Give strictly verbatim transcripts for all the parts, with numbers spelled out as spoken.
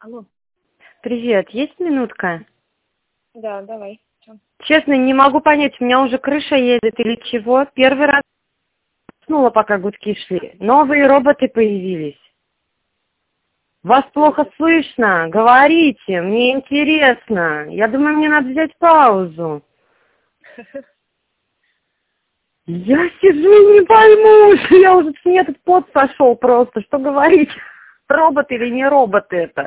Алло. Привет, есть минутка? Да, давай. Чё? Честно, не могу понять, у меня уже крыша едет или чего. Первый раз уснула, пока гудки шли. Новые роботы появились. Вас плохо слышно? Говорите, мне интересно. Я думаю, мне надо взять паузу. Я сижу и не пойму, что я уже, мне этот пот сошел просто. Что говорить? Робот или не робот это?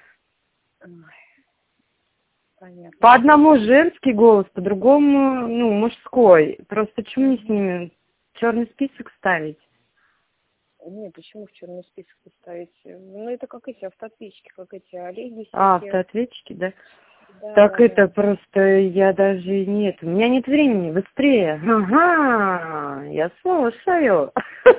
Понятно. По одному женский голос, по другому, ну, мужской. Просто почему мне с ними черный список ставить? Не, почему в черный список ставить? Ну, это как эти автоответчики, как эти Олеги. А, автоответчики, да? Да, Так да, это да. просто, я даже нет, у меня нет времени, быстрее. Ага, я слушаю.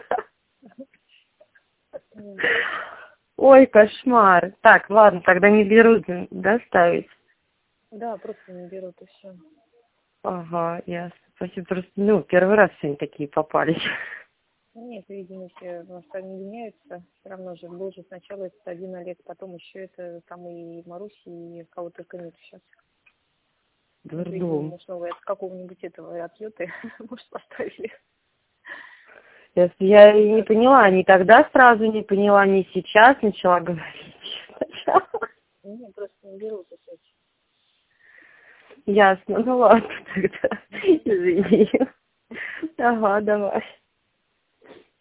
Ой, кошмар. Так, ладно, тогда не беру, да, ставить? Да, просто не берут и все. Ага, ясно. Спасибо, просто, ну, первый раз сегодня такие попались. Нет, видимо, все у нас они меняются. Все равно же был же сначала этот один Олег, потом еще это там и Маруси, и кого только нет сейчас. Вот, видимо, Дурдом. может, новые от какого-нибудь этого от Йоты, может, поставили. Если я и не поняла, ни тогда сразу не поняла, ни сейчас начала говорить. Не, просто не берут эти. Ясно, ну ладно тогда, извини. Ага, давай.